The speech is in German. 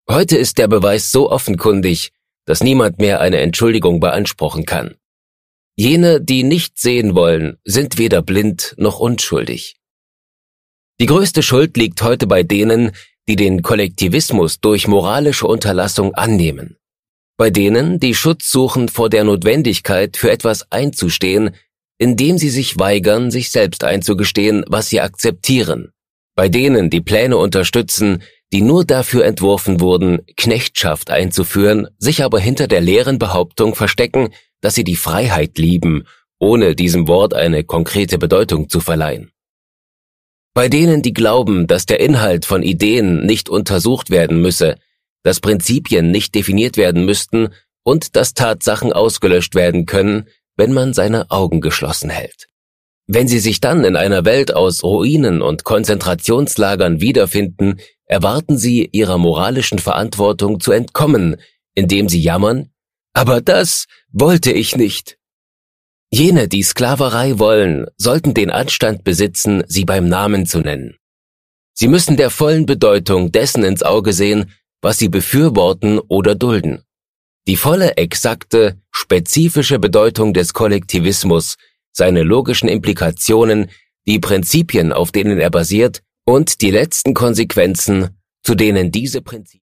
Heute ist der Beweis so offenkundig, dass niemand mehr eine Entschuldigung beanspruchen kann. Jene, die nicht sehen wollen, sind weder blind noch unschuldig. Die größte Schuld liegt heute bei denen, die den Kollektivismus durch moralische Unterlassung annehmen. Bei denen, die Schutz suchen vor der Notwendigkeit, für etwas einzustehen, indem sie sich weigern, sich selbst einzugestehen, was sie akzeptieren. Bei denen, die Pläne unterstützen, die nur dafür entworfen wurden, Knechtschaft einzuführen, sich aber hinter der leeren Behauptung verstecken, dass sie die Freiheit lieben, ohne diesem Wort eine konkrete Bedeutung zu verleihen. Bei denen, die glauben, dass der Inhalt von Ideen nicht untersucht werden müsse, dass Prinzipien nicht definiert werden müssten und dass Tatsachen ausgelöscht werden können, wenn man seine Augen geschlossen hält. Wenn sie sich dann in einer Welt aus Ruinen und Konzentrationslagern wiederfinden, erwarten sie, ihrer moralischen Verantwortung zu entkommen, indem sie jammern, aber das wollte ich nicht. Jene, die Sklaverei wollen, sollten den Anstand besitzen, sie beim Namen zu nennen. Sie müssen der vollen Bedeutung dessen ins Auge sehen, was sie befürworten oder dulden. Die volle, exakte, spezifische Bedeutung des Kollektivismus, seine logischen Implikationen, die Prinzipien, auf denen er basiert, und die letzten Konsequenzen, zu denen diese Prinzipien